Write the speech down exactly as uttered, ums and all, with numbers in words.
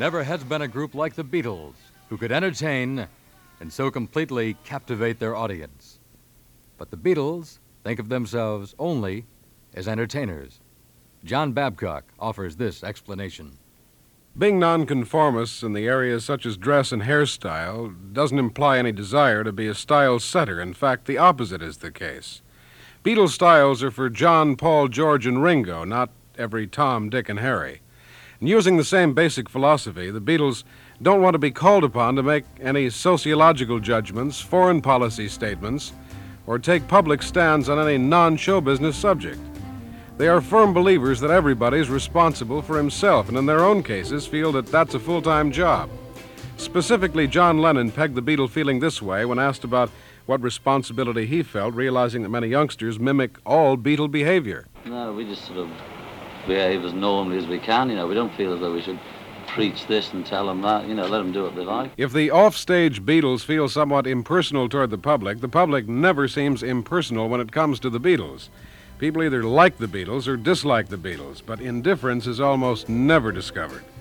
never has been a group like the Beatles who could entertain and so completely captivate their audience. But the Beatles think of themselves only as entertainers. John Babcock offers this explanation. Being nonconformists in the areas such as dress and hairstyle doesn't imply any desire to be a style setter. In fact, the opposite is the case. Beatles styles are for John, Paul, George, and Ringo, not every Tom, Dick, and Harry. And using the same basic philosophy, the Beatles don't want to be called upon to make any sociological judgments, foreign policy statements, or take public stands on any non-show business subject. They are firm believers that everybody's responsible for himself, and in their own cases feel that that's a full-time job. Specifically, John Lennon pegged the Beatle feeling this way when asked about what responsibility he felt, realizing that many youngsters mimic all Beatle behavior. No, we just sort of behave as normally as we can, you know. We don't feel as though we should preach this and tell them that, you know, let them do what they like. If the off-stage Beatles feel somewhat impersonal toward the public, the public never seems impersonal when it comes to the Beatles. People either like the Beatles or dislike the Beatles, but indifference is almost never discovered.